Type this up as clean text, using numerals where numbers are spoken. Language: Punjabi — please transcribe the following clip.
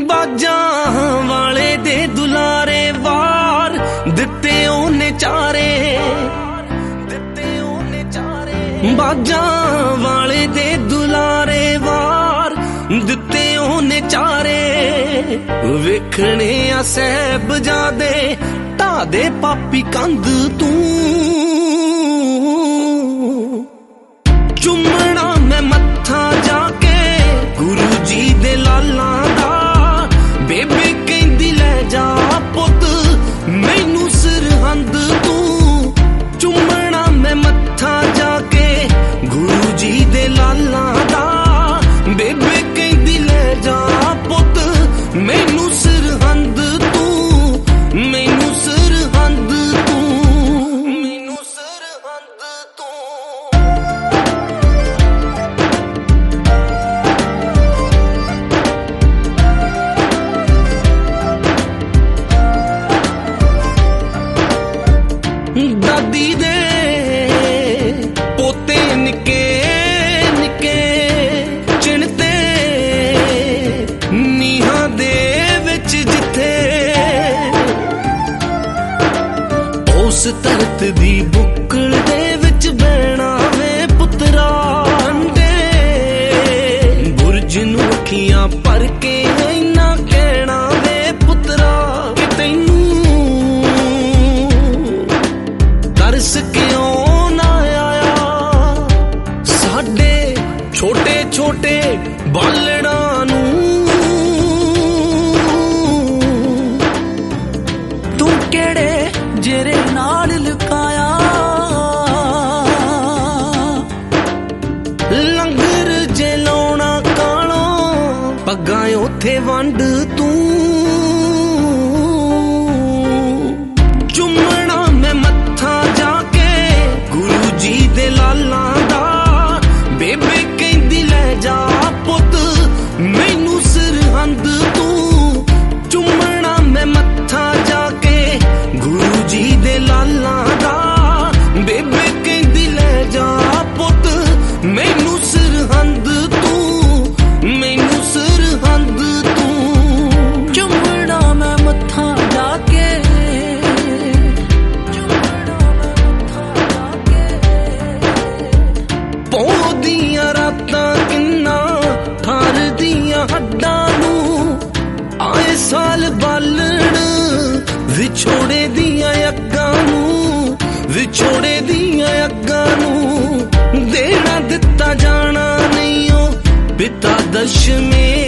ਬਾਜਾਂ ਵਾਲੇ ਦੇ ਦੁਲਾਰੇ ਵਾਰ ਦਿੱਤੇ ਉਹਨੇ ਚਾਰੇ, ਬਾਜਾਂ ਵਾਲੇ ਦੇ ਦੁਲਾਰੇ ਵਾਰ ਦਿੱਤੇ ਉਹਨੇ ਚਾਰੇ। ਵੇਖਣੇ ਆ ਸਾਹਿਬਜ਼ਾਦੇ ਢਾਹ ਦੇ ਪਾਪੀ ਕੰਧ ਤੂੰ, ਚੁੰਮਣਾ ਮੈਂ ਮੱਥਾ ਜਾ ਕੇ ਗੁਰੂ ਜੀ ਦੇ ਲਾਲਾਂ ਦਾ। ਬੇਬੇ ਕਹਿੰਦੀ ਲੈ ਜਾ ਪੁੱਤ ਮੈਨੂੰ ਸਰਹੰਦ ਤੂੰ, ਚੁੰਮਣਾ ਮੈਂ ਮੱਥਾ ਜਾ ਕੇ ਗੁਰੂ ਜੀ ਦੇ ਲਾਲਾਂ ਦਾ। ਬੇਬੇ ਕਹਿੰਦੀ ਲੈ ਜਾ ਪੁੱਤ ਮੈਨੂੰ ਸਰਹੰਦ ਤੂੰ, ਮੈਨੂੰ ਸਰਹੰਦ ਤੂੰ, ਮੈਨੂੰ ਸਰਹੰਦ ਤੂੰ। ਦਾਦੀ ਦੇ ਪੋਤੇ ਨਿੱਕੇ ਨਿੱਕੇ ਚਿਣਤੇ ਨੀਹਾਂ ਦੇ ਵਿੱਚ ਜਿੱਥੇ ਉਸ ਧਰਤ ਦੀ ਬੁੱਕਲ ਦੇ ਵਿੱਚ ਬਹਿਣਾ ਵੇ ਪੁੱਤਰਾ ਅੰਡੇ। ਬੁਰਜ ਨੂੰ ਅੱਖੀਆਂ ਭਰ ਕੇ ਇੰਨਾ ਕਹਿਣਾ ਵੇ ਪੁੱਤਰਾ ਕਿ ਤੈਨੂੰ ਤਰਸ ਕਿਉਂ ਨਾ ਆਇਆ ਸਾਡੇ ਛੋਟੇ ਛੋਟੇ ਬਾਲੜਾਂ ਨੂੰ। ਤੂੰ ਕਿਹੜੇ ਜੇਰੇ ਨਾਲ ਲੁਕਾਇਆ ਲੰਗਰ ਜੇ ਲਾਉਣਾ ਕਾਲੋਂ ਪੱਗਾਂ ਉੱਥੇ ਵੰਡ ਤੂੰ, ਚੁੰਮਣਾ ਮੈਂ ਮੱਥਾ ਜਾ ਕੇ ਗੁਰੂ ਜੀ ਦੇ ਲਾਲਾਂ ਦਾ। ਬੇਬੇ ਕਹਿੰਦੀ ਲੈ ਜਾ ਪੁੱਤ ਮੈਨੂੰ ਸਰਹੰਦ ਤੂੰ, ਚੁੰਮਣਾ ਮੈਂ ਮੱਥਾ ਜਾ ਕੇ ਗੁਰੂ ਜੀ ਦੇ ਲਾਲਾਂ ਦਾ। ਬੇਬੇ ਕਹਿੰਦੀ ਲੈ ਜਾ ਪੁੱਤ ਮੈਨੂੰ ਸਰਹੰਦ ਤੂੰ, ਮੈਨੂੰ ਸਰਹੰਦ ਤੂੰ, ਚੁੰਮਣਾ ਮੈਂ ਮੱਥਾ ਜਾ ਕੇ, ਪੌਂ ਦੀਆਂ ਰਾਤਾਂ ਕਿੰਨਾ ਠਾਰਦੀਆਂ ਹੱਡਾਂ ਨੂੰ। ਆਏ ਸਾਲ ਬਾਲਣ ਵਿਛੋੜੇ ਦੀਆਂ ਅੱਗਾਂ ਨੂੰ, ਵਿਛੋੜੇ ਦੀਆਂ ਅੱਗਾਂ ਨੂੰ। ਦੇਣਾ ਦਿੱਤਾ ਜਾਣਾ ਨਹੀਂ ਓ ਪਿਤਾ ਦਸ਼ਮੇ